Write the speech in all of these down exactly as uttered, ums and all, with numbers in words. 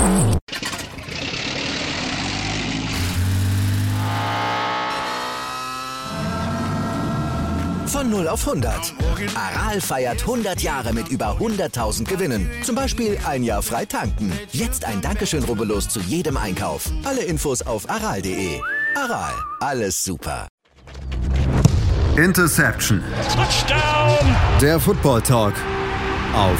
Von null auf hundert. Aral feiert hundert Jahre mit über hunderttausend Gewinnen. Zum Beispiel ein Jahr frei tanken. Jetzt ein Dankeschön, rubbellos zu jedem Einkauf. Alle Infos auf aral punkt de. Aral, alles super. Interception. Touchdown. Der Football Talk auf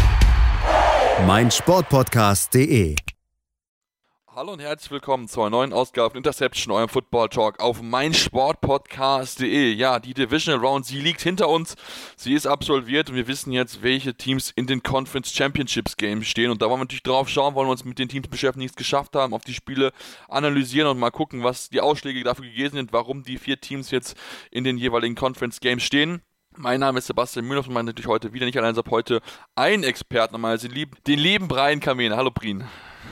meinsportpodcast punkt de. Hallo und herzlich willkommen zur neuen Ausgabe von Interception, eurem Football Talk auf meinsportpodcast punkt de. Ja, die Divisional Round, sie liegt hinter uns, sie ist absolviert und wir wissen jetzt, welche Teams in den Conference Championships Games stehen. Und da wollen wir natürlich drauf schauen, wollen wir uns mit den Teams beschäftigen, die es geschafft haben, auf die Spiele analysieren und mal gucken, was die Ausschläge dafür gegeben sind, warum die vier Teams jetzt in den jeweiligen Conference Games stehen. Mein Name ist Sebastian Mühlenhoff und meine natürlich heute wieder nicht allein, sondern heute ein Experten, nochmal den lieben, den lieben Brian Kamene. Hallo Brian.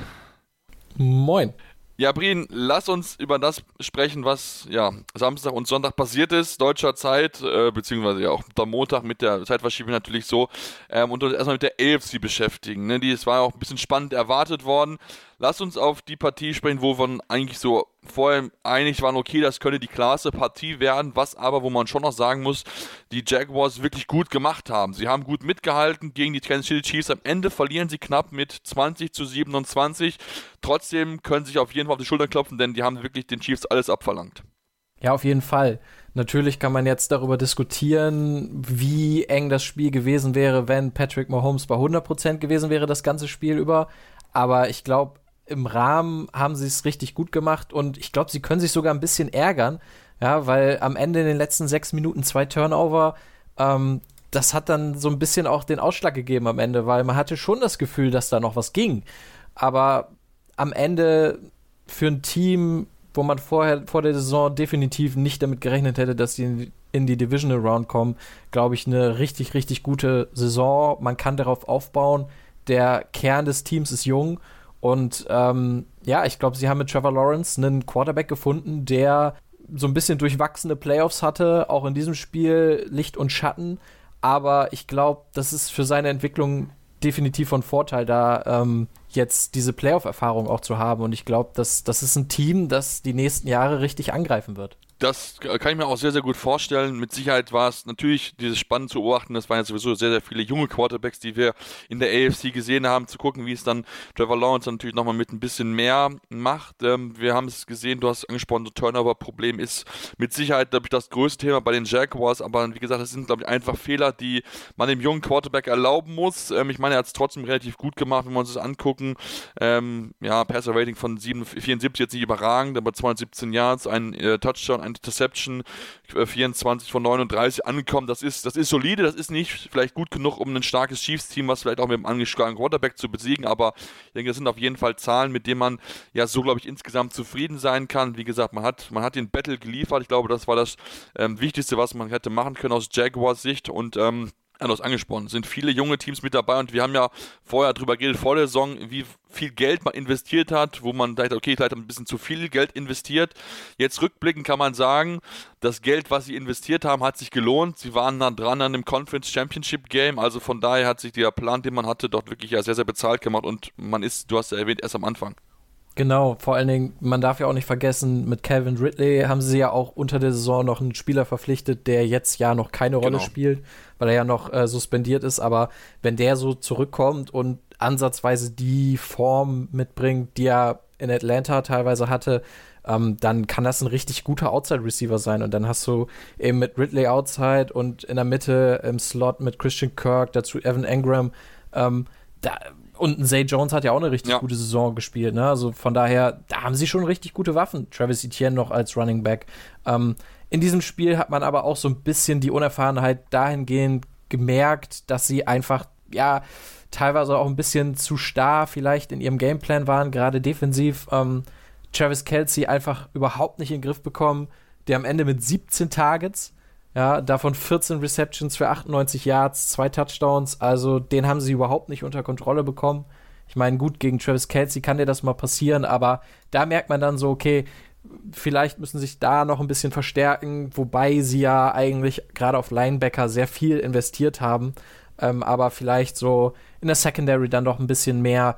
Moin. Ja, Brian, lass uns über das sprechen, was ja Samstag und Sonntag passiert ist, deutscher Zeit, äh, beziehungsweise ja auch am Montag mit der Zeitverschiebung natürlich so, ähm, und uns erstmal mit der A F C beschäftigen. Ne? Die, es war auch ein bisschen spannend erwartet worden. Lass uns auf die Partie sprechen, wo wir eigentlich so vorher einig waren, okay, das könnte die klarste Partie werden, was aber, wo man schon noch sagen muss, die Jaguars wirklich gut gemacht haben. Sie haben gut mitgehalten gegen die Kansas City Chiefs. Am Ende verlieren sie knapp mit zwanzig zu siebenundzwanzig. Trotzdem können sie sich auf jeden Fall auf die Schultern klopfen, denn die haben wirklich den Chiefs alles abverlangt. Ja, auf jeden Fall. Natürlich kann man jetzt darüber diskutieren, wie eng das Spiel gewesen wäre, wenn Patrick Mahomes bei hundert Prozent gewesen wäre, das ganze Spiel über. Aber ich glaube, im Rahmen haben sie es richtig gut gemacht und ich glaube, sie können sich sogar ein bisschen ärgern, ja, weil am Ende in den letzten sechs Minuten zwei Turnover, ähm, das hat dann so ein bisschen auch den Ausschlag gegeben am Ende, weil man hatte schon das Gefühl, dass da noch was ging. Aber am Ende für ein Team, wo man vorher vor der Saison definitiv nicht damit gerechnet hätte, dass sie in, in die Divisional Round kommen, glaube ich, eine richtig, richtig gute Saison. Man kann darauf aufbauen. Der Kern des Teams ist jung. Und ähm, ja, ich glaube, sie haben mit Trevor Lawrence einen Quarterback gefunden, der so ein bisschen durchwachsene Playoffs hatte, auch in diesem Spiel Licht und Schatten. Aber ich glaube, das ist für seine Entwicklung definitiv von Vorteil, da ähm, jetzt diese Playoff-Erfahrung auch zu haben. Und ich glaube, das, das ist ein Team, das die nächsten Jahre richtig angreifen wird. Das kann ich mir auch sehr, sehr gut vorstellen. Mit Sicherheit war es natürlich dieses spannend zu beobachten. Das waren ja sowieso sehr, sehr viele junge Quarterbacks, die wir in der A F C gesehen haben, zu gucken, wie es dann Trevor Lawrence natürlich nochmal mit ein bisschen mehr macht. Ähm, wir haben es gesehen, du hast angesprochen, so Turnover-Problem ist mit Sicherheit, glaube ich, das größte Thema bei den Jaguars. Aber wie gesagt, das sind, glaube ich, einfach Fehler, die man dem jungen Quarterback erlauben muss. Ähm, ich meine, er hat es trotzdem relativ gut gemacht, wenn wir uns das angucken. Ähm, ja, Passer-Rating von vierundsiebzig, jetzt nicht überragend, aber zweihundertsiebzehn Yards, ein äh, Touchdown, ein Interception, vierundzwanzig von neununddreißig angekommen. Das ist, das ist solide, das ist nicht vielleicht gut genug, um ein starkes Chiefs-Team, was vielleicht auch mit einem angeschlagenen Quarterback zu besiegen, aber ich denke, das sind auf jeden Fall Zahlen, mit denen man ja so, glaube ich, insgesamt zufrieden sein kann. Wie gesagt, man hat, man hat den Battle geliefert. Ich glaube, das war das ähm, Wichtigste, was man hätte machen können aus Jaguars Sicht und ähm, anders angesprochen, es sind viele junge Teams mit dabei und wir haben ja vorher drüber geredet, vor der Saison, wie viel Geld man investiert hat, wo man dachte, okay, vielleicht ein bisschen zu viel Geld investiert. Jetzt rückblickend kann man sagen, das Geld, was sie investiert haben, hat sich gelohnt. Sie waren dann dran an dem Conference Championship Game, also von daher hat sich der Plan, den man hatte, dort wirklich ja sehr, sehr bezahlt gemacht und man ist, du hast ja erwähnt, erst am Anfang. Genau, vor allen Dingen, man darf ja auch nicht vergessen, mit Calvin Ridley haben sie ja auch unter der Saison noch einen Spieler verpflichtet, der jetzt ja noch keine Rolle genau. spielt, weil er ja noch äh, suspendiert ist, aber wenn der so zurückkommt und ansatzweise die Form mitbringt, die er in Atlanta teilweise hatte, ähm, dann kann das ein richtig guter Outside-Receiver sein und dann hast du eben mit Ridley Outside und in der Mitte im Slot mit Christian Kirk, dazu Evan Engram, ähm, da und ein Zay Jones hat ja auch eine richtig ja. gute Saison gespielt, ne? Also von daher, da haben sie schon richtig gute Waffen. Travis Etienne noch als Running Back. Ähm, in diesem Spiel hat man aber auch so ein bisschen die Unerfahrenheit dahingehend gemerkt, dass sie einfach, ja, teilweise auch ein bisschen zu starr vielleicht in ihrem Gameplan waren, gerade defensiv. Ähm, Travis Kelce einfach überhaupt nicht in den Griff bekommen. Der am Ende mit siebzehn Targets, ja, davon vierzehn Receptions für achtundneunzig Yards, zwei Touchdowns, also den haben sie überhaupt nicht unter Kontrolle bekommen. Ich meine, gut, gegen Travis Kelce kann dir das mal passieren, aber da merkt man dann so, okay, vielleicht müssen sich da noch ein bisschen verstärken, wobei sie ja eigentlich gerade auf Linebacker sehr viel investiert haben, ähm, aber vielleicht so in der Secondary dann doch ein bisschen mehr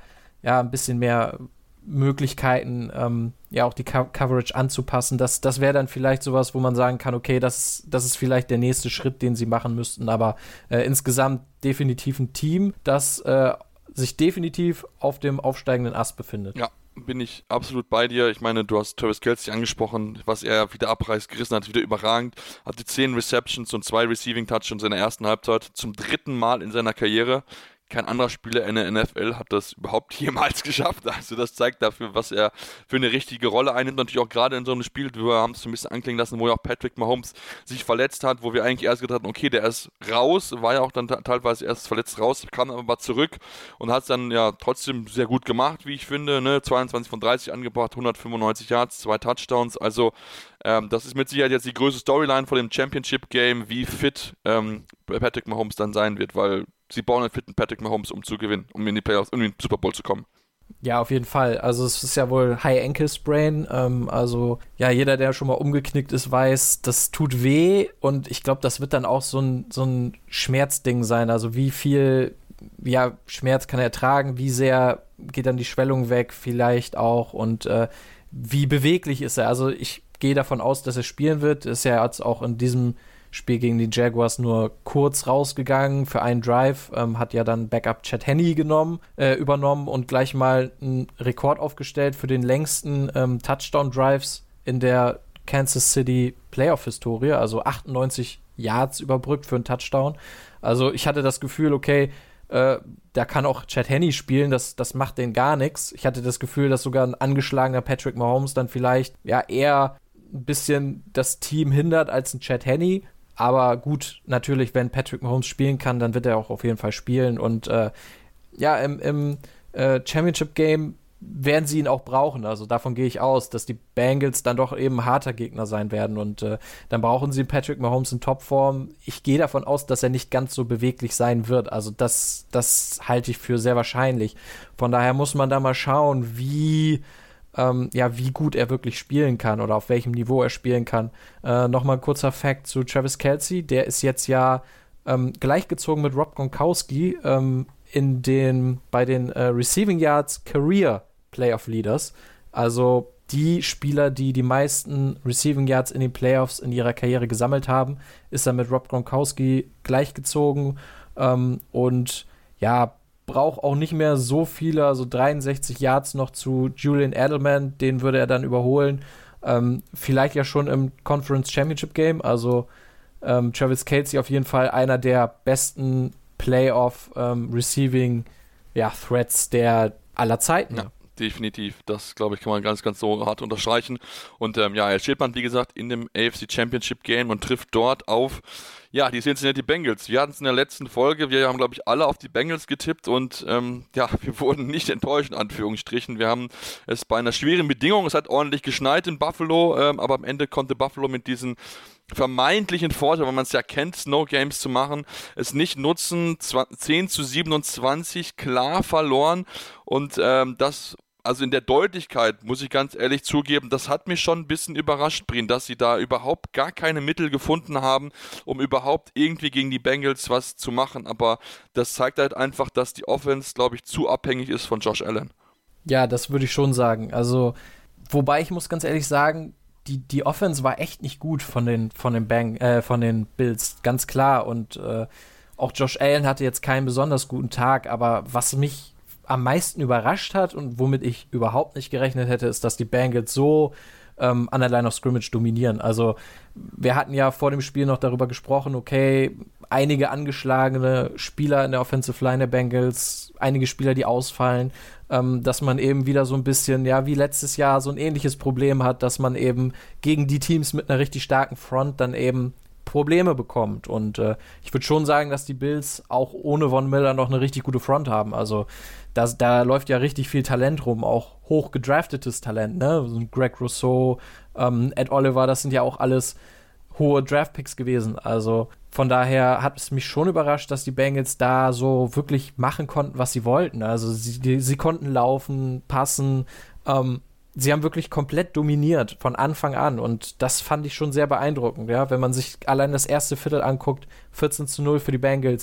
ja, ein bisschen mehr Möglichkeiten, ähm, ja, auch die Co- Coverage anzupassen. Das, das wäre dann vielleicht sowas, wo man sagen kann, okay, das, das ist vielleicht der nächste Schritt, den sie machen müssten, aber äh, insgesamt definitiv ein Team, das äh, sich definitiv auf dem aufsteigenden Ast befindet. Ja, bin ich absolut bei dir. Ich meine, du hast Travis Kelce angesprochen, was er wieder abreißt, gerissen hat, wieder überragend. Hatte zehn Receptions und zwei Receiving Touchdowns in der ersten Halbzeit, zum dritten Mal in seiner Karriere. Kein anderer Spieler in der N F L hat das überhaupt jemals geschafft. Also das zeigt dafür, was er für eine richtige Rolle einnimmt. Natürlich auch gerade in so einem Spiel, wir haben es so ein bisschen anklingen lassen, wo ja auch Patrick Mahomes sich verletzt hat, wo wir eigentlich erst gedacht haben, okay, der ist raus, war ja auch dann teilweise erst verletzt raus, kam aber mal zurück und hat es dann ja trotzdem sehr gut gemacht, wie ich finde. Ne? zweiundzwanzig von dreißig angebracht, hundertfünfundneunzig Yards, zwei Touchdowns. Also ähm, das ist mit Sicherheit jetzt die größte Storyline vor dem Championship-Game, wie fit ähm, Patrick Mahomes dann sein wird, weil sie bauen einen fitten Patrick Mahomes, um zu gewinnen, um in die Playoffs, um in den Super Bowl zu kommen. Ja, auf jeden Fall. Also es ist ja wohl High Ankle Sprain. Ähm, also ja, jeder, der schon mal umgeknickt ist, weiß, das tut weh. Und ich glaube, das wird dann auch so ein, so ein Schmerzding sein. Also wie viel ja, Schmerz kann er ertragen, wie sehr geht dann die Schwellung weg vielleicht auch und äh, wie beweglich ist er. Also ich gehe davon aus, dass er spielen wird. Ist ja jetzt auch in diesem Spiel gegen die Jaguars nur kurz rausgegangen für einen Drive, ähm, hat ja dann Backup Chad Henne genommen, äh, übernommen und gleich mal einen Rekord aufgestellt für den längsten ähm, Touchdown-Drives in der Kansas City Playoff-Historie, also achtundneunzig Yards überbrückt für einen Touchdown. Also ich hatte das Gefühl, okay, äh, da kann auch Chad Henne spielen, das, das macht denen gar nichts. Ich hatte das Gefühl, dass sogar ein angeschlagener Patrick Mahomes dann vielleicht ja eher ein bisschen das Team hindert als ein Chad Henne. Aber gut, natürlich, wenn Patrick Mahomes spielen kann, dann wird er auch auf jeden Fall spielen. Und äh, ja, im, im äh, Championship-Game werden sie ihn auch brauchen. Also davon gehe ich aus, dass die Bengals dann doch eben harter Gegner sein werden. Und äh, dann brauchen sie Patrick Mahomes in Topform. Ich gehe davon aus, dass er nicht ganz so beweglich sein wird. Also das, das halte ich für sehr wahrscheinlich. Von daher muss man da mal schauen, wie Ähm, ja, wie gut er wirklich spielen kann oder auf welchem Niveau er spielen kann. Äh, Nochmal ein kurzer Fact zu Travis Kelce, der ist jetzt ja ähm, gleichgezogen mit Rob Gronkowski ähm, in den, bei den äh, Receiving Yards Career Playoff Leaders. Also die Spieler, die die meisten Receiving Yards in den Playoffs in ihrer Karriere gesammelt haben, ist er mit Rob Gronkowski gleichgezogen ähm, und ja, braucht auch nicht mehr so viele, also dreiundsechzig Yards noch zu Julian Edelman, den würde er dann überholen. Ähm, vielleicht ja schon im Conference Championship Game, also ähm, Travis Kelce auf jeden Fall einer der besten Playoff ähm, Receiving ja, Threats der aller Zeiten. Ja. Definitiv, das glaube ich kann man ganz, ganz so hart unterstreichen und ähm, ja, er steht man wie gesagt in dem A F C Championship Game und trifft dort auf, ja, die Cincinnati Bengals. Wir hatten es in der letzten Folge, wir haben glaube ich alle auf die Bengals getippt und ähm, ja, wir wurden nicht enttäuscht in Anführungsstrichen, wir haben es bei einer schweren Bedingung, es hat ordentlich geschneit in Buffalo, ähm, aber am Ende konnte Buffalo mit diesen vermeintlichen Vorteil, weil man es ja kennt, Snow Games zu machen, es nicht nutzen, zehn zu siebenundzwanzig, klar verloren und ähm, das, also in der Deutlichkeit, muss ich ganz ehrlich zugeben, das hat mich schon ein bisschen überrascht, Brin, dass sie da überhaupt gar keine Mittel gefunden haben, um überhaupt irgendwie gegen die Bengals was zu machen, aber das zeigt halt einfach, dass die Offense, glaube ich, zu abhängig ist von Josh Allen. Ja, das würde ich schon sagen, also wobei ich muss ganz ehrlich sagen, Die, die Offense war echt nicht gut von den, von den, Bang, äh, von den Bills, ganz klar. Und äh, auch Josh Allen hatte jetzt keinen besonders guten Tag. Aber was mich am meisten überrascht hat und womit ich überhaupt nicht gerechnet hätte, ist, dass die Bengals so ähm, an der Line of Scrimmage dominieren. Also wir hatten ja vor dem Spiel noch darüber gesprochen, okay, einige angeschlagene Spieler in der Offensive Line der Bengals, einige Spieler, die ausfallen, ähm, dass man eben wieder so ein bisschen, ja, wie letztes Jahr so ein ähnliches Problem hat, dass man eben gegen die Teams mit einer richtig starken Front dann eben Probleme bekommt. Und äh, ich würde schon sagen, dass die Bills auch ohne Von Miller noch eine richtig gute Front haben. Also das, da läuft ja richtig viel Talent rum, auch hoch gedraftetes Talent, ne? So Greg Rousseau, ähm, Ed Oliver, das sind ja auch alles hohe Draftpicks gewesen. Also von daher hat es mich schon überrascht, dass die Bengals da so wirklich machen konnten, was sie wollten. Also sie, die, sie konnten laufen, passen, ähm, sie haben wirklich komplett dominiert von Anfang an und das fand ich schon sehr beeindruckend, ja, wenn man sich allein das erste Viertel anguckt, vierzehn zu null für die Bengals,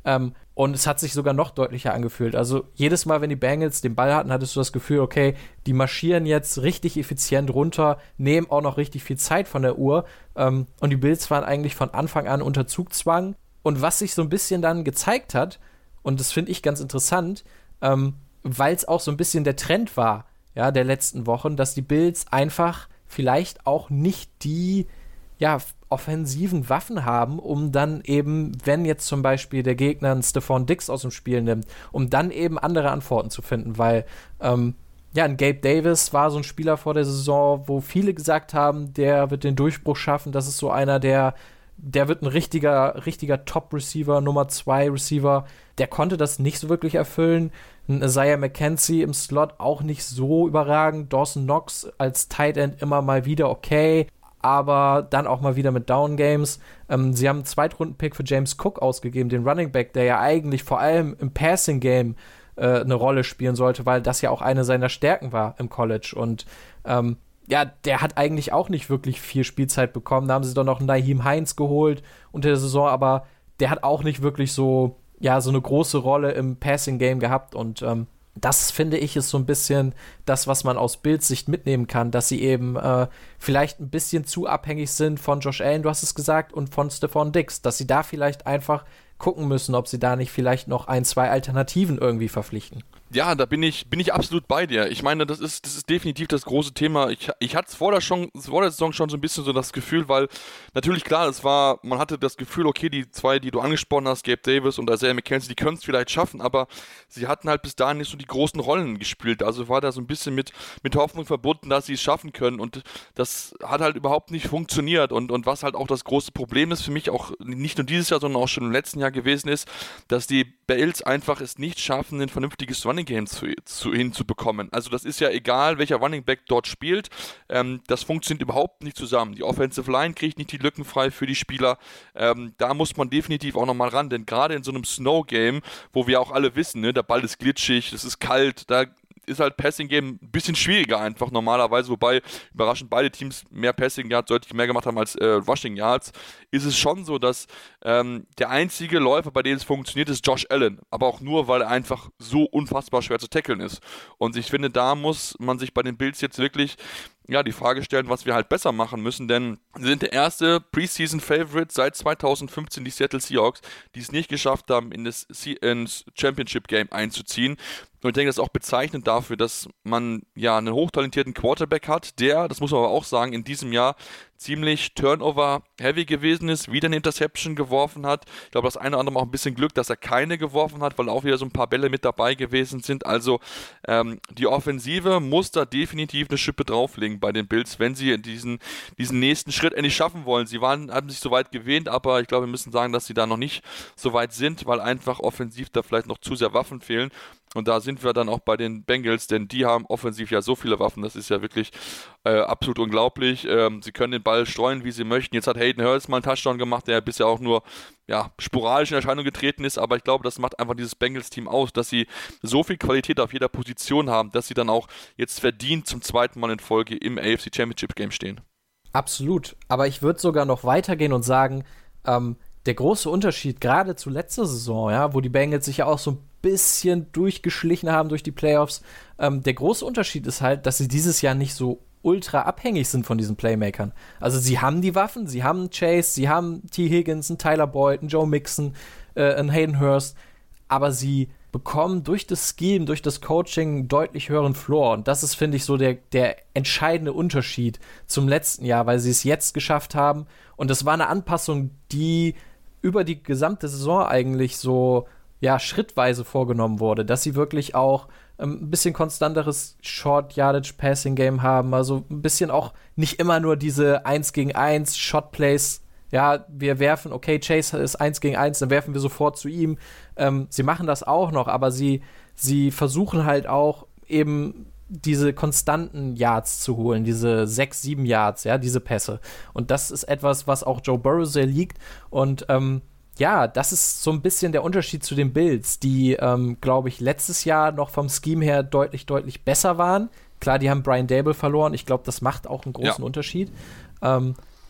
Ähm, und es hat sich sogar noch deutlicher angefühlt. Also jedes Mal, wenn die Bengals den Ball hatten, hattest du das Gefühl, okay, die marschieren jetzt richtig effizient runter, nehmen auch noch richtig viel Zeit von der Uhr. Ähm, und die Bills waren eigentlich von Anfang an unter Zugzwang. Und was sich so ein bisschen dann gezeigt hat, und das finde ich ganz interessant, ähm, weil es auch so ein bisschen der Trend war, ja, der letzten Wochen, dass die Bills einfach vielleicht auch nicht die, ja, offensiven Waffen haben, um dann eben, wenn jetzt zum Beispiel der Gegner einen Stephon Diggs aus dem Spiel nimmt, um dann eben andere Antworten zu finden, weil ähm, ja, ein Gabe Davis war so ein Spieler vor der Saison, wo viele gesagt haben, der wird den Durchbruch schaffen, das ist so einer, der der wird ein richtiger, richtiger Top-Receiver, Nummer zwei Receiver, der konnte das nicht so wirklich erfüllen. Ein Isaiah McKenzie im Slot auch nicht so überragend, Dawson Knox als Tight End immer mal wieder okay, aber dann auch mal wieder mit Down-Games. Ähm, sie haben einen Zweitrunden-Pick für James Cook ausgegeben, den Running Back, der ja eigentlich vor allem im Passing-Game äh, eine Rolle spielen sollte, weil das ja auch eine seiner Stärken war im College. Und ähm, ja, der hat eigentlich auch nicht wirklich viel Spielzeit bekommen. Da haben sie doch noch Nyheim Hines geholt unter der Saison, aber der hat auch nicht wirklich so, ja, so eine große Rolle im Passing-Game gehabt. Und ähm, das, finde ich, ist so ein bisschen das, was man aus Bills Sicht mitnehmen kann, dass sie eben äh, vielleicht ein bisschen zu abhängig sind von Josh Allen, du hast es gesagt, und von Stephon Diggs, dass sie da vielleicht einfach gucken müssen, ob sie da nicht vielleicht noch ein, zwei Alternativen irgendwie verpflichten. Ja, da bin ich, bin ich absolut bei dir. Ich meine, das ist, das ist definitiv das große Thema. Ich, ich hatte es vor der, schon, vor der Saison schon so ein bisschen so das Gefühl, weil natürlich klar, es war, man hatte das Gefühl, okay, die zwei, die du angesprochen hast, Gabe Davis und Isaiah McKenzie, die können es vielleicht schaffen, aber sie hatten halt bis dahin nicht so die großen Rollen gespielt. Also war da so ein bisschen mit, mit Hoffnung verbunden, dass sie es schaffen können, und das hat halt überhaupt nicht funktioniert. Und, und was halt auch das große Problem ist für mich, auch nicht nur dieses Jahr, sondern auch schon im letzten Jahr gewesen ist, dass die Bills einfach es nicht schaffen, ein vernünftiges Running Game zu, zu, hinzubekommen. Also das ist ja egal, welcher Running Back dort spielt, ähm, das funktioniert überhaupt nicht zusammen. Die Offensive Line kriegt nicht die Lücken frei für die Spieler. Ähm, da muss man definitiv auch nochmal ran, denn gerade in so einem Snow Game, wo wir auch alle wissen, ne, der Ball ist glitschig, es ist kalt, da ist halt Passing-Game ein bisschen schwieriger einfach normalerweise, wobei überraschend beide Teams mehr Passing-Yards deutlich mehr gemacht haben als äh, Rushing-Yards, ist es schon so, dass ähm, der einzige Läufer, bei dem es funktioniert, ist Josh Allen, aber auch nur, weil er einfach so unfassbar schwer zu tackeln ist. Und ich finde, da muss man sich bei den Bills jetzt wirklich ja, die Frage stellen, was wir halt besser machen müssen, denn sie sind der erste Preseason-Favorite seit zweitausendfünfzehn, die Seattle Seahawks, die es nicht geschafft haben, in das ins Championship-Game einzuziehen. Und ich denke, das ist auch bezeichnend dafür, dass man ja einen hochtalentierten Quarterback hat, der, das muss man aber auch sagen, in diesem Jahr ziemlich Turnover-heavy gewesen ist, wieder eine Interception geworfen hat. Ich glaube, das eine oder andere auch ein bisschen Glück, dass er keine geworfen hat, weil auch wieder so ein paar Bälle mit dabei gewesen sind. Also ähm, die Offensive muss da definitiv eine Schippe drauflegen bei den Bills, wenn sie diesen, diesen nächsten Schritt endlich schaffen wollen. Sie waren, haben sich so weit gewähnt, aber ich glaube, wir müssen sagen, dass sie da noch nicht so weit sind, weil einfach offensiv da vielleicht noch zu sehr Waffen fehlen. Und da sind wir dann auch bei den Bengals, denn die haben offensiv ja so viele Waffen, das ist ja wirklich äh, absolut unglaublich. Ähm, sie können den Ball streuen, wie sie möchten. Jetzt hat Hayden Hurst mal einen Touchdown gemacht, der bisher auch nur ja, sporadisch in Erscheinung getreten ist, aber ich glaube, das macht einfach dieses Bengals-Team aus, dass sie so viel Qualität auf jeder Position haben, dass sie dann auch jetzt verdient zum zweiten Mal in Folge im A F C Championship Game stehen. Absolut, aber ich würde sogar noch weitergehen und sagen, ähm, der große Unterschied, gerade zu letzter Saison, ja, wo die Bengals sich ja auch so ein bisschen durchgeschlichen haben durch die Playoffs, ähm, der große Unterschied ist halt, dass sie dieses Jahr nicht so ultra abhängig sind von diesen Playmakern. Also sie haben die Waffen, sie haben Chase, sie haben T. Higgins, einen Tyler Boyd, einen Joe Mixon, äh, einen Hayden Hurst, aber sie bekommen durch das Scheme, durch das Coaching einen deutlich höheren Floor. Und das ist, finde ich, so der, der entscheidende Unterschied zum letzten Jahr, weil sie es jetzt geschafft haben. Und das war eine Anpassung, die über die gesamte Saison eigentlich so ja, schrittweise vorgenommen wurde, dass sie wirklich auch ähm, ein bisschen konstanteres Short-Yardage-Passing-Game haben, also ein bisschen auch nicht immer nur diese eins gegen eins Shot-Plays, ja, wir werfen, okay, Chase ist eins gegen eins, dann werfen wir sofort zu ihm. Ähm, sie machen das auch noch, aber sie, sie versuchen halt auch eben diese konstanten Yards zu holen, diese sechs, sieben Yards, ja, diese Pässe. Und das ist etwas, was auch Joe Burrow sehr liegt. Und ähm, ja, das ist so ein bisschen der Unterschied zu den Bills, die, ähm, glaube ich, letztes Jahr noch vom Scheme her deutlich, deutlich besser waren. Klar, die haben Brian Daboll verloren. Ich glaube, das macht auch einen großen ja. Unterschied. Ähm,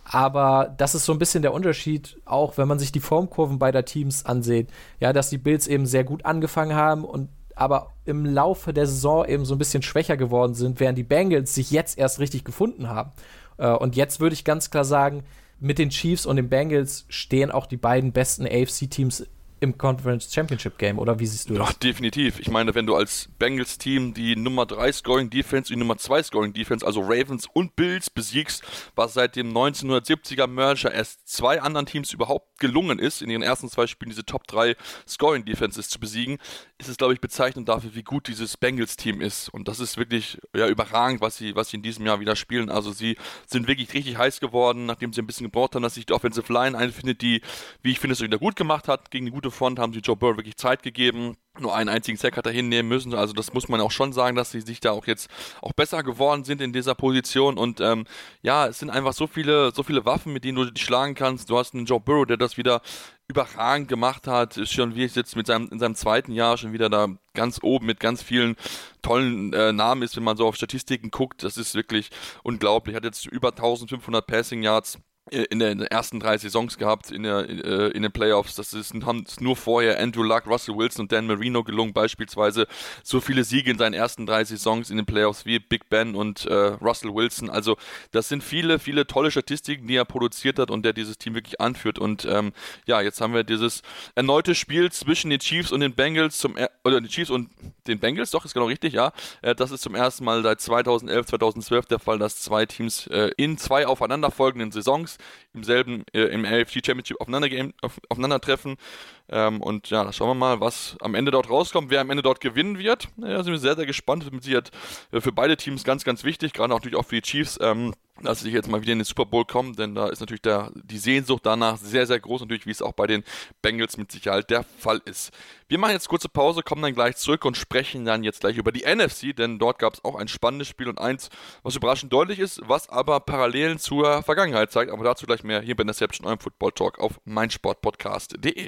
Aber das ist so ein bisschen der Unterschied, auch wenn man sich die Formkurven beider Teams ansieht. Ja, dass die Bills eben sehr gut angefangen haben und aber im Laufe der Saison eben so ein bisschen schwächer geworden sind, während die Bengals sich jetzt erst richtig gefunden haben. Äh, und jetzt würde ich ganz klar sagen, mit den Chiefs und den Bengals stehen auch die beiden besten A F C-Teams im Conference Championship Game, oder wie siehst du das? Ja, definitiv. Ich meine, wenn du als Bengals-Team die Nummer drei Scoring Defense und die Nummer zwei Scoring Defense, also Ravens und Bills, besiegst, was seit dem neunzehnhundertsiebziger Merger erst zwei anderen Teams überhaupt gelungen ist, in ihren ersten zwei Spielen diese Top drei Scoring Defenses zu besiegen, ist es, glaube ich, bezeichnend dafür, wie gut dieses Bengals-Team ist. Und das ist wirklich ja, überragend, was sie, was sie in diesem Jahr wieder spielen. Also sie sind wirklich richtig heiß geworden, nachdem sie ein bisschen gebraucht haben, dass sich die Offensive Line einfindet, die, wie ich finde, es wieder gut gemacht hat, gegen eine gute Front haben sie Joe Burrow wirklich Zeit gegeben. Nur einen einzigen Sack hat er hinnehmen müssen. Also das muss man auch schon sagen, dass sie sich da auch jetzt auch besser geworden sind in dieser Position. Und ähm, ja, es sind einfach so viele, so viele Waffen, mit denen du dich schlagen kannst. Du hast einen Joe Burrow, der das wieder überragend gemacht hat. Ist schon wie es jetzt mit seinem, in seinem zweiten Jahr schon wieder da ganz oben mit ganz vielen tollen äh, Namen ist, wenn man so auf Statistiken guckt. Das ist wirklich unglaublich. Hat jetzt über eintausendfünfhundert Passing Yards in den ersten drei Saisons gehabt in, der, in den Playoffs. Das ist, haben nur vorher Andrew Luck, Russell Wilson und Dan Marino gelungen, beispielsweise so viele Siege in seinen ersten drei Saisons in den Playoffs wie Big Ben und äh, Russell Wilson. Also das sind viele, viele tolle Statistiken, die er produziert hat und der dieses Team wirklich anführt. Und ähm, ja, jetzt haben wir dieses erneute Spiel zwischen den Chiefs und den Bengals zum er- oder den Chiefs und den Bengals, doch, ist genau richtig, ja. Äh, das ist zum ersten Mal seit zweitausendelf, zweitausendzwölf der Fall, dass zwei Teams äh, in zwei aufeinanderfolgenden Saisons im selben, äh, im A F C Championship aufeinander game, auf, aufeinandertreffen. Ähm, und ja, schauen wir mal, was am Ende dort rauskommt, wer am Ende dort gewinnen wird. Ja, sind wir sehr, sehr gespannt. Das ist mit Sicherheit für beide Teams ganz, ganz wichtig, gerade natürlich auch für die Chiefs, ähm, dass sie jetzt mal wieder in den Super Bowl kommen, denn da ist natürlich der, die Sehnsucht danach sehr, sehr groß, natürlich, wie es auch bei den Bengals mit Sicherheit der Fall ist. Wir machen jetzt kurze Pause, kommen dann gleich zurück und sprechen dann jetzt gleich über die N F C, denn dort gab es auch ein spannendes Spiel und eins, was überraschend deutlich ist, was aber Parallelen zur Vergangenheit zeigt, aber dazu gleich mehr hier bei Interception, eurem Football Talk auf meinsportpodcast punkt de.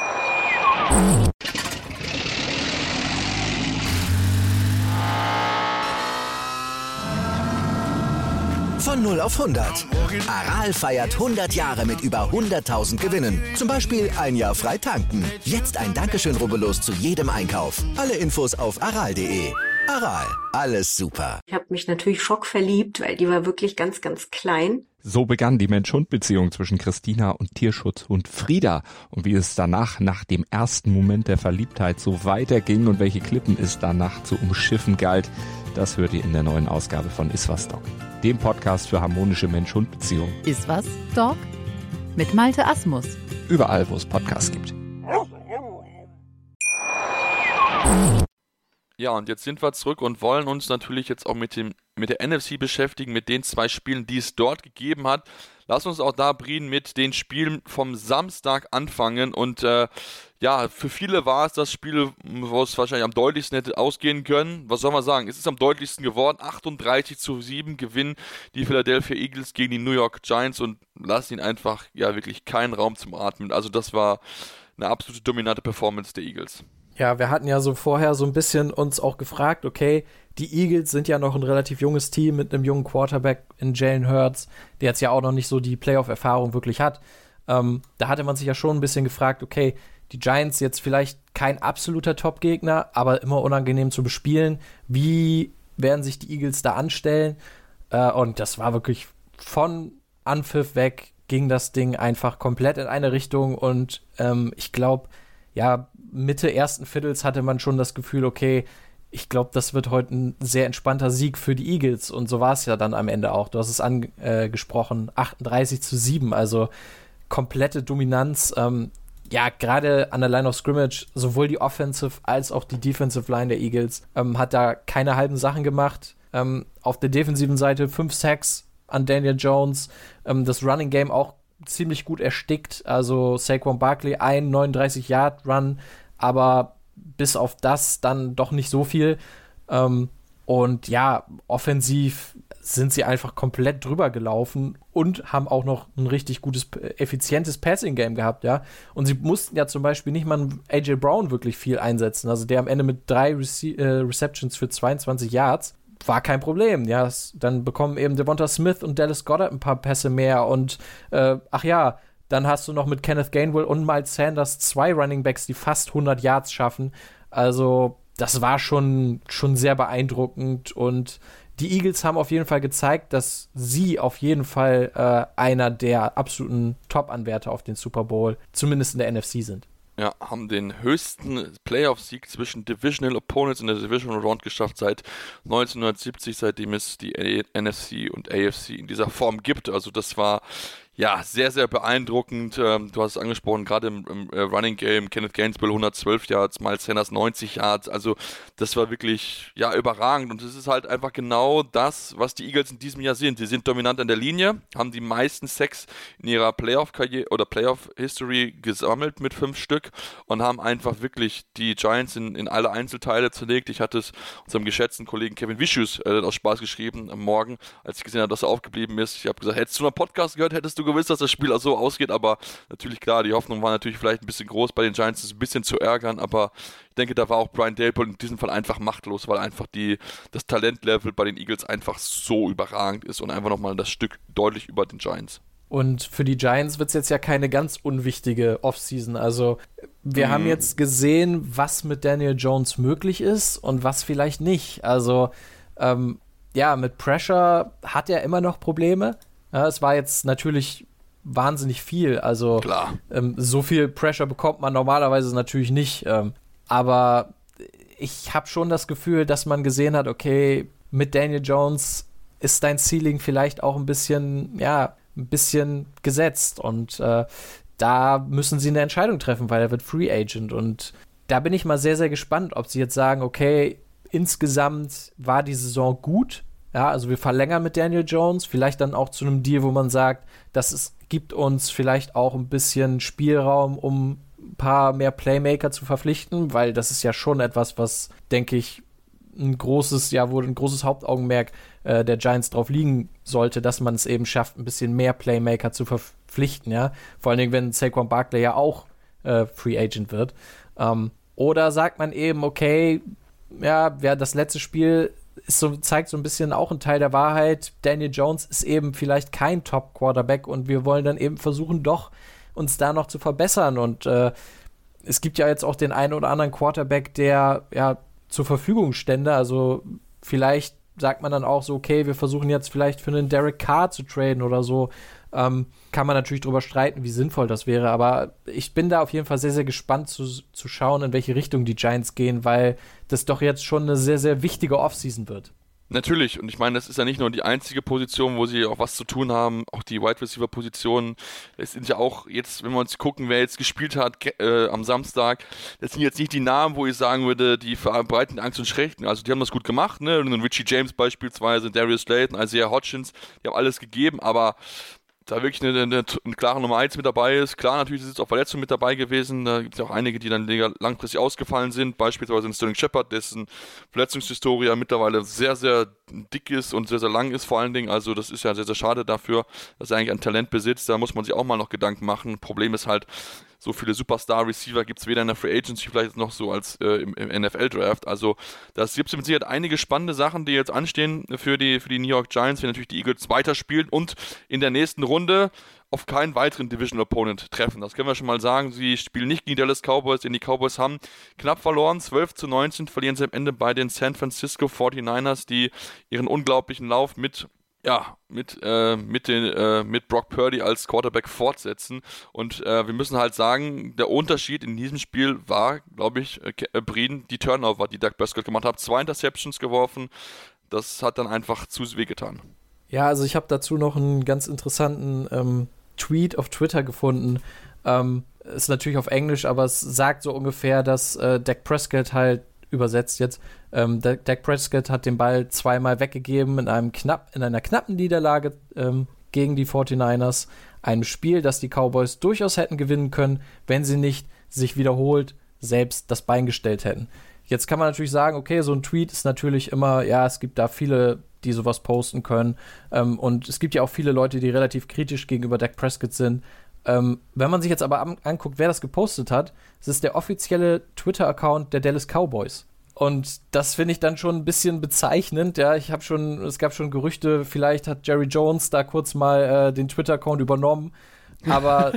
Von null auf hundert. Aral feiert hundert Jahre mit über hunderttausend Gewinnen. Zum Beispiel ein Jahr frei tanken. Jetzt ein Dankeschön, rubbellos zu jedem Einkauf. Alle Infos auf aral punkt de. Aral, alles super. Ich habe mich natürlich schockverliebt, weil die war wirklich ganz, ganz klein. So begann die Mensch-Hund-Beziehung zwischen Christina und Tierschutzhund Frieda. Und wie es danach, nach dem ersten Moment der Verliebtheit, so weiterging und welche Klippen es danach zu umschiffen galt, das hört ihr in der neuen Ausgabe von Iswas Dog, dem Podcast für harmonische Mensch-Hund-Beziehungen. Iswas Dog mit Malte Asmus. Überall, wo es Podcasts gibt. Ja, und jetzt sind wir zurück und wollen uns natürlich jetzt auch mit dem mit der N F C beschäftigen, mit den zwei Spielen, die es dort gegeben hat. Lass uns auch da, Brien, mit den Spielen vom Samstag anfangen. Und äh, ja, für viele war es das Spiel, wo es wahrscheinlich am deutlichsten hätte ausgehen können. Was soll man sagen? Es ist am deutlichsten geworden. achtunddreißig zu sieben gewinnen die Philadelphia Eagles gegen die New York Giants und lassen ihnen einfach ja wirklich keinen Raum zum Atmen. Also das war eine absolute dominante Performance der Eagles. Ja, wir hatten ja so vorher so ein bisschen uns auch gefragt, okay, die Eagles sind ja noch ein relativ junges Team mit einem jungen Quarterback in Jalen Hurts, der jetzt ja auch noch nicht so die Playoff-Erfahrung wirklich hat. Ähm, da hatte man sich ja schon ein bisschen gefragt, okay, die Giants jetzt vielleicht kein absoluter Top-Gegner, aber immer unangenehm zu bespielen. Wie werden sich die Eagles da anstellen? Äh, und das war wirklich von Anpfiff weg, ging das Ding einfach komplett in eine Richtung und ähm, ich glaube, ja, Mitte ersten Viertels hatte man schon das Gefühl, okay, ich glaube, das wird heute ein sehr entspannter Sieg für die Eagles. Und so war es ja dann am Ende auch. Du hast es angesprochen, achtunddreißig zu sieben, also komplette Dominanz. Ähm, ja, gerade an der Line of Scrimmage, sowohl die Offensive als auch die Defensive Line der Eagles ähm, hat da keine halben Sachen gemacht. Ähm, auf der defensiven Seite fünf Sacks an Daniel Jones, ähm, das Running Game auch ziemlich gut erstickt, also Saquon Barkley ein neununddreißig Yard Run, aber bis auf das dann doch nicht so viel. Ähm, und ja, offensiv sind sie einfach komplett drüber gelaufen und haben auch noch ein richtig gutes, effizientes Passing-Game gehabt, ja. Und sie mussten ja zum Beispiel nicht mal A J Brown wirklich viel einsetzen, also der am Ende mit drei Rece- äh, Receptions für zweiundzwanzig Yards war kein Problem. Ja, es, dann bekommen eben Devonta Smith und Dallas Goedert ein paar Pässe mehr und äh, ach ja, dann hast du noch mit Kenneth Gainwell und Miles Sanders zwei Runningbacks, die fast hundert Yards schaffen. Also das war schon, schon sehr beeindruckend und die Eagles haben auf jeden Fall gezeigt, dass sie auf jeden Fall äh, einer der absoluten Top-Anwärter auf den Super Bowl, zumindest in der N F C sind. Ja, haben den höchsten Playoff-Sieg zwischen Divisional Opponents in der Divisional Round geschafft seit neunzehnhundertsiebzig, seitdem es die N F C und A F C in dieser Form gibt. Also das war ja sehr, sehr beeindruckend. Ähm, du hast es angesprochen, gerade im, im äh, Running Game, Kenneth Gainwell hundertzwölf Yards, Miles Sanders neunzig Yards. Also das war wirklich ja überragend und es ist halt einfach genau das, was die Eagles in diesem Jahr sind. Sie sind dominant an der Linie, haben die meisten Sacks in ihrer Playoff-Karriere oder Playoff-History gesammelt mit fünf Stück und haben einfach wirklich die Giants in, in alle Einzelteile zerlegt. Ich hatte es unserem geschätzten Kollegen Kevin Vischus äh, aus Spaß geschrieben am Morgen, als ich gesehen habe, dass er aufgeblieben ist. Ich habe gesagt, hättest du noch einen Podcast gehört, hättest du gewiss, dass das Spiel auch so ausgeht, aber natürlich klar, die Hoffnung war natürlich vielleicht ein bisschen groß bei den Giants, das ein bisschen zu ärgern, aber ich denke, da war auch Brian Daboll in diesem Fall einfach machtlos, weil einfach die, das Talentlevel bei den Eagles einfach so überragend ist und einfach nochmal das Stück deutlich über den Giants. Und für die Giants wird es jetzt ja keine ganz unwichtige Offseason. Also wir mm. haben jetzt gesehen, was mit Daniel Jones möglich ist und was vielleicht nicht. Also ähm, ja, mit Pressure hat er immer noch Probleme. Ja, es war jetzt natürlich wahnsinnig viel. Also ähm, so viel Pressure bekommt man normalerweise natürlich nicht. Ähm, aber ich habe schon das Gefühl, dass man gesehen hat, okay, mit Daniel Jones ist dein Ceiling vielleicht auch ein bisschen, ja, ein bisschen gesetzt. Und äh, da müssen sie eine Entscheidung treffen, weil er wird Free Agent. Und da bin ich mal sehr, sehr gespannt, ob sie jetzt sagen, okay, insgesamt war die Saison gut. Ja, also wir verlängern mit Daniel Jones, vielleicht dann auch zu einem Deal, wo man sagt, das ist, gibt uns vielleicht auch ein bisschen Spielraum, um ein paar mehr Playmaker zu verpflichten, weil das ist ja schon etwas, was, denke ich, ein großes, ja, wo ein großes Hauptaugenmerk äh, der Giants drauf liegen sollte, dass man es eben schafft, ein bisschen mehr Playmaker zu verpflichten, ja. Vor allen Dingen, wenn Saquon Barkley ja auch äh, Free Agent wird. Ähm, oder sagt man eben, okay, ja, ja, das letzte Spiel ist so, zeigt so ein bisschen auch einen Teil der Wahrheit. Daniel Jones ist eben vielleicht kein Top-Quarterback und wir wollen dann eben versuchen, doch uns da noch zu verbessern. Und äh, es gibt ja jetzt auch den einen oder anderen Quarterback, der ja zur Verfügung stände. Also vielleicht sagt man dann auch so, okay, wir versuchen jetzt vielleicht für einen Derek Carr zu traden oder so. Ähm, kann man natürlich drüber streiten, wie sinnvoll das wäre, aber ich bin da auf jeden Fall sehr, sehr gespannt zu, zu schauen, in welche Richtung die Giants gehen, weil das doch jetzt schon eine sehr, sehr wichtige Offseason wird. Natürlich, und ich meine, das ist ja nicht nur die einzige Position, wo sie auch was zu tun haben, auch die Wide Receiver Positionen, es sind ja auch jetzt, wenn wir uns gucken, wer jetzt gespielt hat äh, am Samstag, das sind jetzt nicht die Namen, wo ich sagen würde, die verbreiten Angst und Schrecken, also die haben das gut gemacht, ne, und Richie James beispielsweise, Darius Slayton, Isaiah Hodgins, die haben alles gegeben, aber da wirklich eine, eine, eine klare Nummer eins mit dabei ist. Klar, natürlich ist jetzt auch Verletzungen mit dabei gewesen. Da gibt es ja auch einige, die dann langfristig ausgefallen sind. Beispielsweise ein Sterling Shepard, dessen Verletzungshistorie mittlerweile sehr, sehr dick ist und sehr, sehr lang ist vor allen Dingen. Also das ist ja sehr, sehr schade dafür, dass er eigentlich ein Talent besitzt. Da muss man sich auch mal noch Gedanken machen. Problem ist halt, so viele Superstar-Receiver gibt es weder in der Free Agency vielleicht noch so als äh, im, im N F L-Draft. Also das gibt es mit Sicherheit einige spannende Sachen, die jetzt anstehen für die, für die New York Giants, wenn natürlich die Eagles weiterspielen und in der nächsten Runde auf keinen weiteren Divisional Opponent treffen. Das können wir schon mal sagen. Sie spielen nicht gegen die Dallas Cowboys, denn die Cowboys haben knapp verloren. zwölf zu neunzehn verlieren sie am Ende bei den San Francisco forty-niners, die ihren unglaublichen Lauf mit Ja, mit, äh, mit, den, äh, mit Brock Purdy als Quarterback fortsetzen. Und äh, wir müssen halt sagen, der Unterschied in diesem Spiel war, glaube ich, äh, Brien, die Turnover, die Dak Prescott gemacht hat. Zwei Interceptions geworfen. Das hat dann einfach zu weh getan. Ja, also ich habe dazu noch einen ganz interessanten ähm, Tweet auf Twitter gefunden. Ähm, ist natürlich auf Englisch, aber es sagt so ungefähr, dass äh, Dak Prescott halt übersetzt jetzt, ähm, Dak Prescott hat den Ball zweimal weggegeben in einem knapp, in einer knappen Niederlage ähm, gegen die forty-niners. Einem Spiel, das die Cowboys durchaus hätten gewinnen können, wenn sie nicht sich wiederholt selbst das Bein gestellt hätten. Jetzt kann man natürlich sagen, okay, so ein Tweet ist natürlich immer, ja, es gibt da viele, die sowas posten können. Ähm, und es gibt ja auch viele Leute, die relativ kritisch gegenüber Dak Prescott sind. Ähm, wenn man sich jetzt aber an- anguckt, wer das gepostet hat, es ist der offizielle Twitter-Account der Dallas Cowboys. Und das finde ich dann schon ein bisschen bezeichnend. Ja, ich habe schon, es gab schon Gerüchte, vielleicht hat Jerry Jones da kurz mal äh, den Twitter-Account übernommen. Aber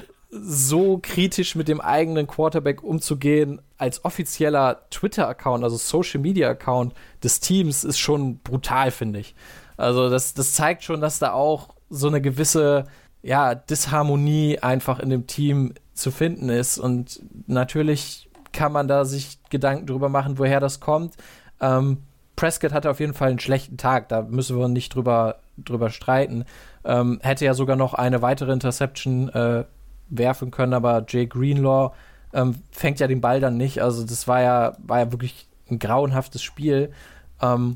so kritisch mit dem eigenen Quarterback umzugehen als offizieller Twitter-Account, also Social-Media-Account des Teams, ist schon brutal, finde ich. Also das, das zeigt schon, dass da auch so eine gewisse ja, Disharmonie einfach in dem Team zu finden ist. Und natürlich kann man da sich Gedanken drüber machen, woher das kommt. Ähm, Prescott hatte auf jeden Fall einen schlechten Tag, da müssen wir nicht drüber, drüber streiten. Ähm, hätte ja sogar noch eine weitere Interception äh, werfen können, aber Jay Greenlaw ähm, fängt ja den Ball dann nicht. Also das war ja, war ja wirklich ein grauenhaftes Spiel, ähm,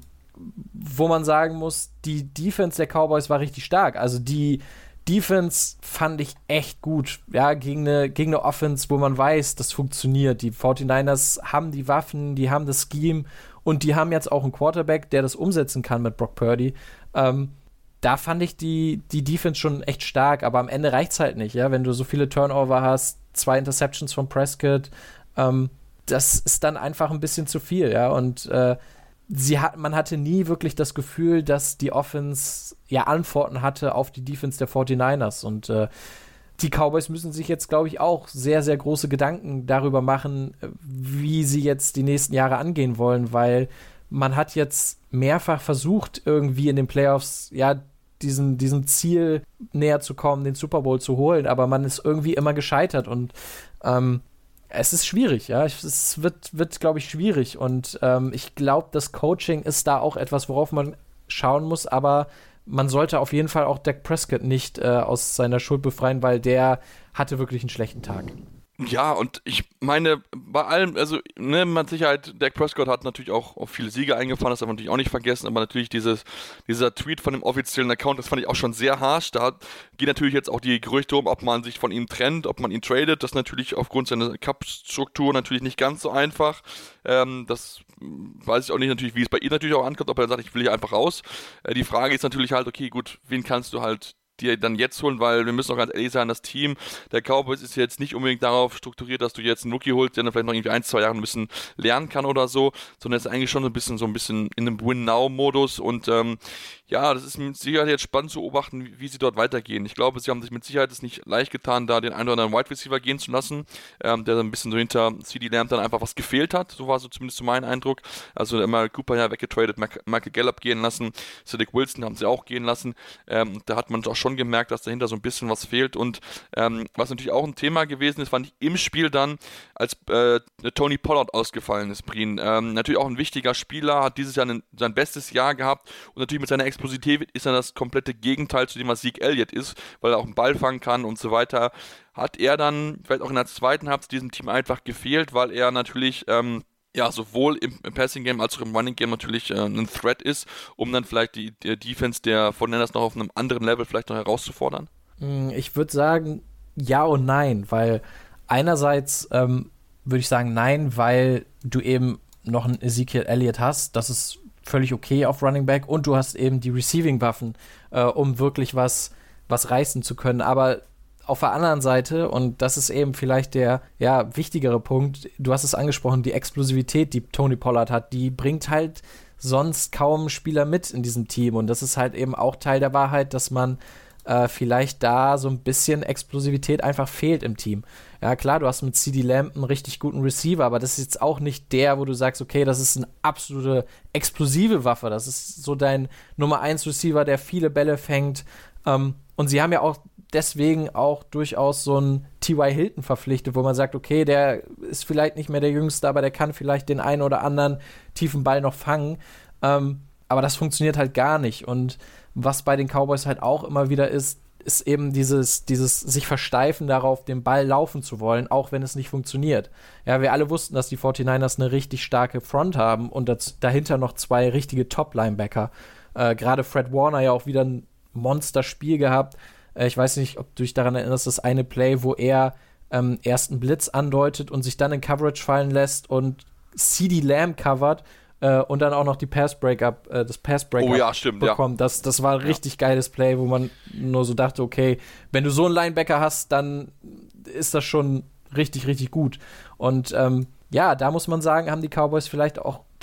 wo man sagen muss, die Defense der Cowboys war richtig stark. Also die Defense fand ich echt gut, ja, gegen eine, gegen eine Offense, wo man weiß, das funktioniert. Die forty-niners haben die Waffen, die haben das Scheme und die haben jetzt auch einen Quarterback, der das umsetzen kann mit Brock Purdy. Ähm, da fand ich die, die Defense schon echt stark, aber am Ende reicht's halt nicht, ja, wenn du so viele Turnover hast, zwei Interceptions von Prescott, ähm, das ist dann einfach ein bisschen zu viel, ja, und äh, Sie hat, man hatte nie wirklich das Gefühl, dass die Offense ja Antworten hatte auf die Defense der forty-niners. Und äh, die Cowboys müssen sich jetzt, glaube ich, auch sehr, sehr große Gedanken darüber machen, wie sie jetzt die nächsten Jahre angehen wollen, weil man hat jetzt mehrfach versucht, irgendwie in den Playoffs, ja, diesen, diesem Ziel näher zu kommen, den Super Bowl zu holen, aber man ist irgendwie immer gescheitert und ähm, es ist schwierig, ja. Es wird, wird glaube ich, schwierig. Und ähm, ich glaube, das Coaching ist da auch etwas, worauf man schauen muss. Aber man sollte auf jeden Fall auch Dak Prescott nicht äh, aus seiner Schuld befreien, weil der hatte wirklich einen schlechten Tag. Ja, und ich meine, bei allem, also, ne, mit Sicherheit, Dak Prescott hat natürlich auch, auch viele Siege eingefahren, das darf man natürlich auch nicht vergessen, aber natürlich dieses, dieser Tweet von dem offiziellen Account, das fand ich auch schon sehr harsch. Da gehen natürlich jetzt auch die Gerüchte um, ob man sich von ihm trennt, ob man ihn tradet. Das ist natürlich aufgrund seiner Cup-Struktur natürlich nicht ganz so einfach. Ähm, das weiß ich auch nicht natürlich, wie es bei ihm natürlich auch ankommt, ob er sagt, ich will hier einfach raus. Äh, die Frage ist natürlich halt, okay, gut, wen kannst du halt dir dann jetzt holen, weil wir müssen auch ganz ehrlich sein, das Team der Cowboys ist jetzt nicht unbedingt darauf strukturiert, dass du jetzt einen Rookie holst, der dann vielleicht noch irgendwie ein, zwei Jahre ein bisschen lernen kann oder so, sondern ist eigentlich schon ein bisschen so ein bisschen in einem Win-Now-Modus und ähm, ja, das ist mit Sicherheit jetzt spannend zu beobachten, wie, wie sie dort weitergehen. Ich glaube, sie haben sich mit Sicherheit es nicht leicht getan, da den einen oder anderen Wide Receiver gehen zu lassen, ähm, der ein bisschen so hinter CeeDee Lamb dann einfach was gefehlt hat, so war so zumindest so mein Eindruck. Also immer Cooper ja weggetradet, Michael Gallup gehen lassen, Cedric Wilson haben sie auch gehen lassen, ähm, da hat man auch schon gemerkt, dass dahinter so ein bisschen was fehlt und ähm, was natürlich auch ein Thema gewesen ist, fand ich im Spiel dann, als äh, Tony Pollard ausgefallen ist, Brien. Ähm, natürlich auch ein wichtiger Spieler, hat dieses Jahr einen, sein bestes Jahr gehabt und natürlich mit seiner Explosivität ist er das komplette Gegenteil zu dem, was Zeke Elliott ist, weil er auch einen Ball fangen kann und so weiter. Hat er dann vielleicht auch in der zweiten Halbzeit diesem Team einfach gefehlt, weil er natürlich ähm, ja, sowohl im, im Passing-Game als auch im Running-Game natürlich äh, ein Threat ist, um dann vielleicht die, die Defense der forty-niners noch auf einem anderen Level vielleicht noch herauszufordern? Ich würde sagen, ja und nein, weil einerseits ähm, würde ich sagen nein, weil du eben noch einen Ezekiel Elliott hast, das ist völlig okay auf Running Back und du hast eben die Receiving-Waffen, äh, um wirklich was, was reißen zu können, aber auf der anderen Seite, und das ist eben vielleicht der ja, wichtigere Punkt, du hast es angesprochen, die Explosivität, die Tony Pollard hat, die bringt halt sonst kaum Spieler mit in diesem Team und das ist halt eben auch Teil der Wahrheit, dass man äh, vielleicht da so ein bisschen Explosivität einfach fehlt im Team. Ja klar, du hast mit CeeDee Lamb einen richtig guten Receiver, aber das ist jetzt auch nicht der, wo du sagst, okay, das ist eine absolute explosive Waffe, das ist so dein Nummer eins Receiver, der viele Bälle fängt, ähm, und sie haben ja auch deswegen auch durchaus so einen T Y. Hilton verpflichtet, wo man sagt, okay, der ist vielleicht nicht mehr der Jüngste, aber der kann vielleicht den einen oder anderen tiefen Ball noch fangen. Ähm, aber das funktioniert halt gar nicht. Und was bei den Cowboys halt auch immer wieder ist, ist eben dieses, dieses sich versteifen darauf, den Ball laufen zu wollen, auch wenn es nicht funktioniert. Ja, wir alle wussten, dass die forty-niners eine richtig starke Front haben und das, dahinter noch zwei richtige Top-Linebacker. Äh, gerade Fred Warner ja auch wieder ein Monsterspiel gehabt. Ich weiß nicht, ob du dich daran erinnerst, das eine Play, wo er ähm, erst einen Blitz andeutet und sich dann in Coverage fallen lässt und CeeDee Lamb covert äh, und dann auch noch die Pass-Breakup, äh, das Pass-Breakup oh, ja, stimmt, bekommt. Ja. Das, das war ein richtig ja. geiles Play, wo man nur so dachte, okay, wenn du so einen Linebacker hast, dann ist das schon richtig, richtig gut. Und ähm, ja, da muss man sagen, haben die Cowboys vielleicht auch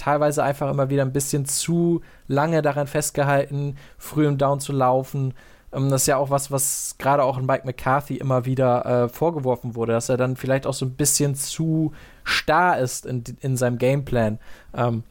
teilweise einfach immer wieder ein bisschen zu lange daran festgehalten, früh im Down zu laufen. Ähm, das ist ja auch was, was gerade auch in Mike McCarthy immer wieder äh, vorgeworfen wurde, dass er dann vielleicht auch so ein bisschen zu starr ist in, in seinem Gameplan. Ähm,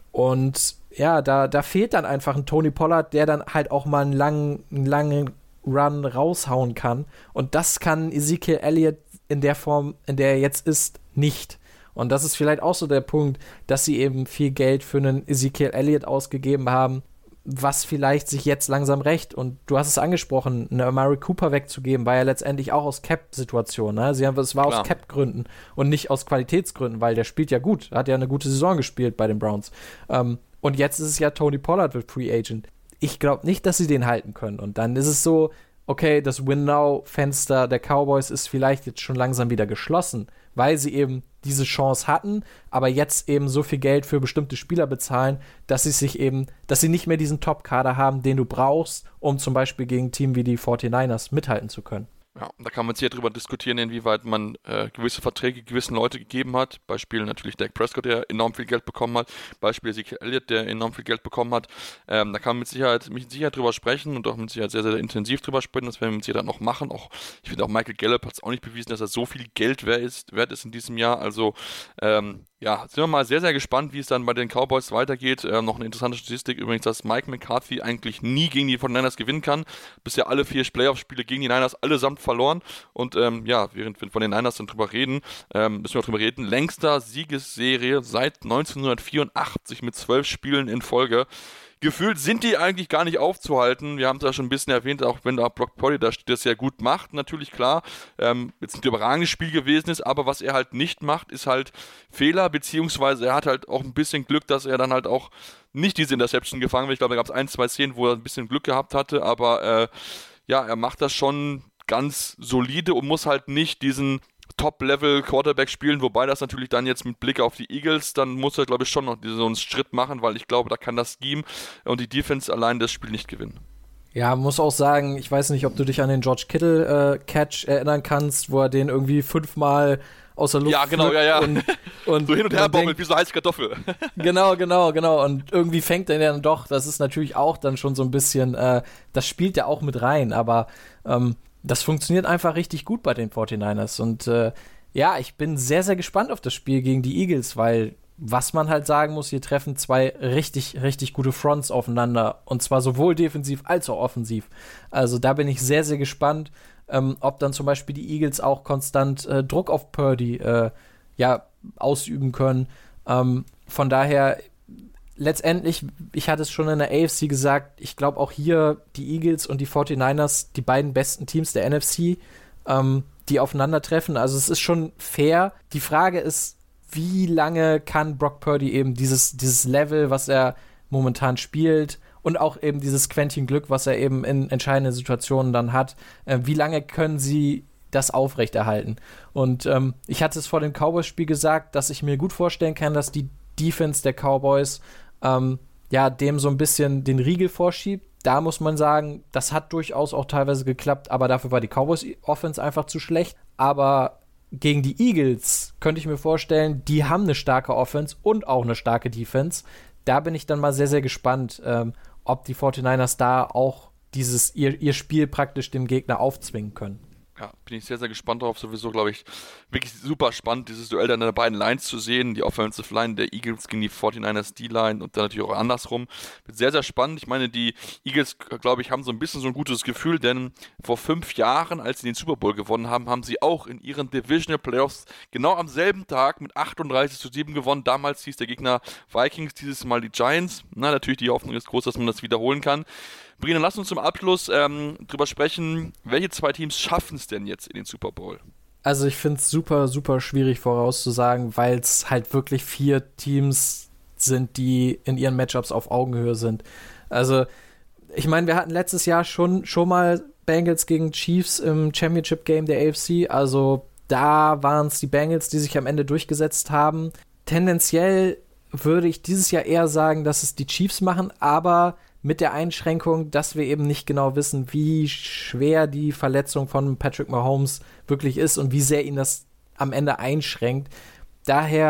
und ja, da, da fehlt dann einfach ein Tony Pollard, der dann halt auch mal einen langen, einen langen Run raushauen kann. Und das kann Ezekiel Elliott in der Form, in der er jetzt ist, nicht. Und das ist vielleicht auch so der Punkt, dass sie eben viel Geld für einen Ezekiel Elliott ausgegeben haben, was vielleicht sich jetzt langsam rächt. Und du hast es angesprochen, eine Amari Cooper wegzugeben, war ja letztendlich auch aus Cap-Situationen. Ne? Sie haben, es war Klar. aus Cap-Gründen und nicht aus Qualitätsgründen, weil der spielt ja gut, hat ja eine gute Saison gespielt bei den Browns. Ähm, und jetzt ist es ja Tony Pollard wird Free Agent. Ich glaube nicht, dass sie den halten können. Und dann ist es so, okay, das Win-Now-Fenster der Cowboys ist vielleicht jetzt schon langsam wieder geschlossen, weil sie eben diese Chance hatten, aber jetzt eben so viel Geld für bestimmte Spieler bezahlen, dass sie sich eben, dass sie nicht mehr diesen Top-Kader haben, den du brauchst, um zum Beispiel gegen ein Team wie die forty-niners mithalten zu können. Ja, da kann man jetzt hier drüber diskutieren, inwieweit man äh, gewisse Verträge gewissen Leute gegeben hat. Beispiel natürlich Dak Prescott, der enorm viel Geld bekommen hat. Beispiel Ezekiel Elliott, der enorm viel Geld bekommen hat. Ähm, da kann man mit Sicherheit, mit Sicherheit drüber sprechen und auch mit Sicherheit sehr, sehr intensiv drüber sprechen. Das werden wir mit Sicherheit noch machen. Auch, ich finde auch Michael Gallup hat es auch nicht bewiesen, dass er so viel Geld wert ist, wert ist in diesem Jahr. Also ähm, ja, sind wir mal sehr, sehr gespannt, wie es dann bei den Cowboys weitergeht. Ähm, noch eine interessante Statistik übrigens, dass Mike McCarthy eigentlich nie gegen die forty-niners gewinnen kann. Bisher alle vier Playoff-Spiele gegen die Niners allesamt verloren. Und ähm, ja, während wir von den Niners dann drüber reden, ähm, müssen wir auch drüber reden, längster Siegesserie seit neunzehnhundertvierundachtzig mit zwölf Spielen in Folge. Gefühlt sind die eigentlich gar nicht aufzuhalten. Wir haben es ja schon ein bisschen erwähnt, auch wenn da Brock Purdy das sehr gut macht, natürlich klar. Ähm, jetzt ein überragendes Spiel gewesen ist, aber was er halt nicht macht, ist halt Fehler, beziehungsweise er hat halt auch ein bisschen Glück, dass er dann halt auch nicht diese Interception gefangen wird. Ich glaube, da gab es ein, zwei Szenen, wo er ein bisschen Glück gehabt hatte, aber äh, ja, er macht das schon ganz solide und muss halt nicht diesen Top-Level-Quarterback spielen, wobei das natürlich dann jetzt mit Blick auf die Eagles, dann muss er, glaube ich, schon noch so einen Schritt machen, weil ich glaube, da kann das Scheme und die Defense allein das Spiel nicht gewinnen. Ja, muss auch sagen, ich weiß nicht, ob du dich an den George Kittle-Catch äh, erinnern kannst, wo er den irgendwie fünfmal aus der Luft Ja, genau, ja, ja. Und, und so hin und her bommelt wie so heiße Kartoffel. Genau, genau, genau. Und irgendwie fängt er dann doch, das ist natürlich auch dann schon so ein bisschen, äh, das spielt ja auch mit rein, aber ähm, das funktioniert einfach richtig gut bei den forty-niners. Und äh, ja, ich bin sehr, sehr gespannt auf das Spiel gegen die Eagles, weil was man halt sagen muss, hier treffen zwei richtig, richtig gute Fronts aufeinander. Und zwar sowohl defensiv als auch offensiv. Also da bin ich sehr, sehr gespannt, ähm, ob dann zum Beispiel die Eagles auch konstant äh, Druck auf Purdy äh, ja, ausüben können. Ähm, von daher letztendlich, ich hatte es schon in der A F C gesagt, ich glaube auch hier die Eagles und die forty-niners, die beiden besten Teams der N F C, ähm, die aufeinandertreffen. Also es ist schon fair. Die Frage ist, wie lange kann Brock Purdy eben dieses, dieses Level, was er momentan spielt und auch eben dieses Quäntchen Glück, was er eben in entscheidenden Situationen dann hat, äh, wie lange können sie das aufrechterhalten? Und ähm, ich hatte es vor dem Cowboys-Spiel gesagt, dass ich mir gut vorstellen kann, dass die Defense der Cowboys Ähm, ja, dem so ein bisschen den Riegel vorschiebt. Da muss man sagen, das hat durchaus auch teilweise geklappt, aber dafür war die Cowboys-Offense einfach zu schlecht. Aber gegen die Eagles könnte ich mir vorstellen, die haben eine starke Offense und auch eine starke Defense. Da bin ich dann mal sehr, sehr gespannt, ähm, ob die forty-niners da auch dieses ihr, ihr Spiel praktisch dem Gegner aufzwingen können. Ja, bin ich sehr, sehr gespannt drauf. Sowieso, glaube ich, wirklich super spannend, dieses Duell dann der beiden Lines zu sehen. Die Offensive Line der Eagles gegen die forty-niners D-Line und dann natürlich auch andersrum. Wird sehr, sehr spannend. Ich meine, die Eagles, glaube ich, haben so ein bisschen so ein gutes Gefühl, denn vor fünf Jahren, als sie den Super Bowl gewonnen haben, haben sie auch in ihren Divisional Playoffs genau am selben Tag mit achtunddreißig zu sieben gewonnen. Damals hieß der Gegner Vikings, dieses Mal die Giants. Na, natürlich, die Hoffnung ist groß, dass man das wiederholen kann. Brina, lass uns zum Abschluss ähm, drüber sprechen, welche zwei Teams schaffen es denn jetzt in den Super Bowl? Also ich finde es super, super schwierig vorauszusagen, weil es halt wirklich vier Teams sind, die in ihren Matchups auf Augenhöhe sind. Also ich meine, wir hatten letztes Jahr schon, schon mal Bengals gegen Chiefs im Championship-Game der A F C. Also da waren es die Bengals, die sich am Ende durchgesetzt haben. Tendenziell würde ich dieses Jahr eher sagen, dass es die Chiefs machen, aber mit der Einschränkung, dass wir eben nicht genau wissen, wie schwer die Verletzung von Patrick Mahomes wirklich ist und wie sehr ihn das am Ende einschränkt. Daher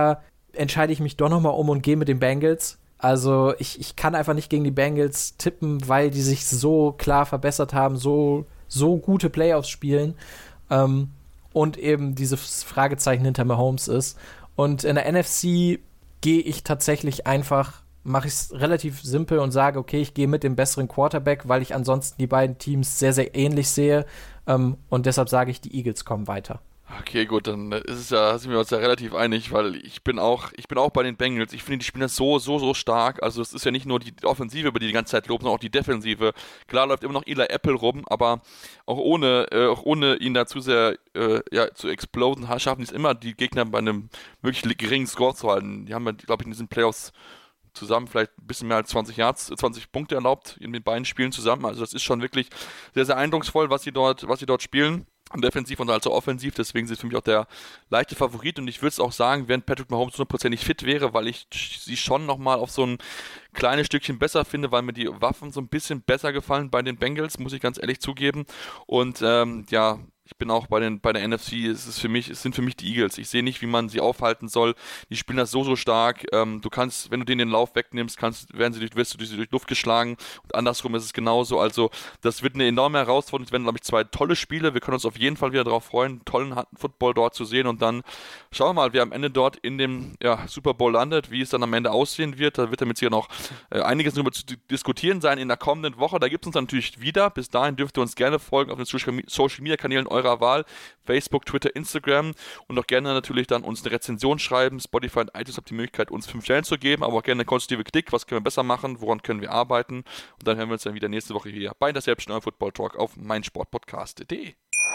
entscheide ich mich doch nochmal um und gehe mit den Bengals. Also ich, ich kann einfach nicht gegen die Bengals tippen, weil die sich so klar verbessert haben, so, so gute Playoffs spielen ähm, und eben dieses Fragezeichen hinter Mahomes ist. Und in der N F C gehe ich tatsächlich einfach, mache ich es relativ simpel und sage, okay, ich gehe mit dem besseren Quarterback, weil ich ansonsten die beiden Teams sehr, sehr ähnlich sehe ähm, und deshalb sage ich, die Eagles kommen weiter. Okay, gut, dann ist es ja, sind wir uns ja relativ einig, weil ich bin auch, ich bin auch bei den Bengals. Ich finde, die spielen das so, so, so stark. Also es ist ja nicht nur die Offensive, über die die ganze Zeit loben, sondern auch die Defensive. Klar läuft immer noch Eli Apple rum, aber auch ohne, äh, auch ohne ihn da zu sehr äh, ja, zu exploden, schaffen die es immer, die Gegner bei einem wirklich geringen Score zu halten. Die haben ja, glaube ich, in diesen Playoffs zusammen vielleicht ein bisschen mehr als zwanzig Yards, zwanzig Punkte erlaubt in den beiden Spielen zusammen. Also das ist schon wirklich sehr, sehr eindrucksvoll, was sie dort, was sie dort spielen. Und defensiv und also offensiv, deswegen sind für mich auch der leichte Favorit und ich würde es auch sagen, wenn Patrick Mahomes hundertprozentig fit wäre, weil ich sie schon nochmal auf so ein kleines Stückchen besser finde, weil mir die Waffen so ein bisschen besser gefallen bei den Bengals, muss ich ganz ehrlich zugeben. Und ähm, ja, ich bin auch bei den bei der N F C, es ist für mich, es sind für mich die Eagles. Ich sehe nicht, wie man sie aufhalten soll. Die spielen das so, so stark. Ähm, du kannst, wenn du denen den Lauf wegnimmst, kannst, werden sie durch, wirst du durch, durch Luft geschlagen und andersrum ist es genauso. Also das wird eine enorme Herausforderung. Es werden, glaube ich, zwei tolle Spiele. Wir können uns auf jeden Fall wieder darauf freuen, tollen Football dort zu sehen und dann schauen wir mal, wer am Ende dort in dem ja, Super Bowl landet, wie es dann am Ende aussehen wird. Da wird damit sicher noch äh, einiges darüber zu diskutieren sein in der kommenden Woche. Da gibt es uns dann natürlich wieder. Bis dahin dürft ihr uns gerne folgen auf den Social Media Kanälen eurer Wahl, Facebook, Twitter, Instagram und auch gerne natürlich dann uns eine Rezension schreiben. Spotify und iTunes habt die Möglichkeit, uns fünf Stellen zu geben, aber auch gerne eine konstruktive Kritik, was können wir besser machen, woran können wir arbeiten und dann hören wir uns dann wieder nächste Woche hier bei der Selbstständigen Euer Football Talk auf meinsportpodcast punkt de.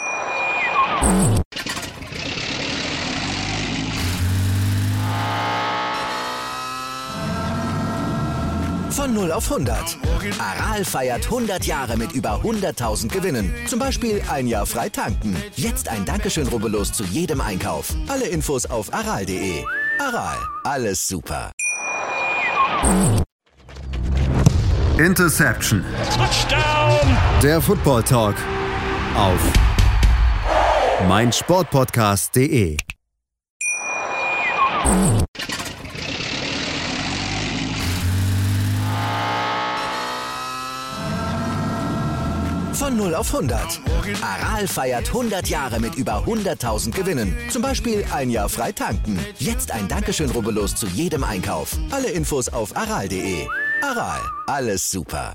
Von null auf hundert. Aral feiert hundert Jahre mit über hunderttausend Gewinnen. Zum Beispiel ein Jahr frei tanken. Jetzt ein Dankeschön, rubbellos zu jedem Einkauf. Alle Infos auf aral punkt de. Aral, alles super. Interception. Touchdown. Der Football Talk auf meinsportpodcast punkt de. Von null auf hundert. Aral feiert hundert Jahre mit über hunderttausend Gewinnen. Zum Beispiel ein Jahr frei tanken. Jetzt ein Dankeschön, rubbellos zu jedem Einkauf. Alle Infos auf aral punkt de. Aral, alles super.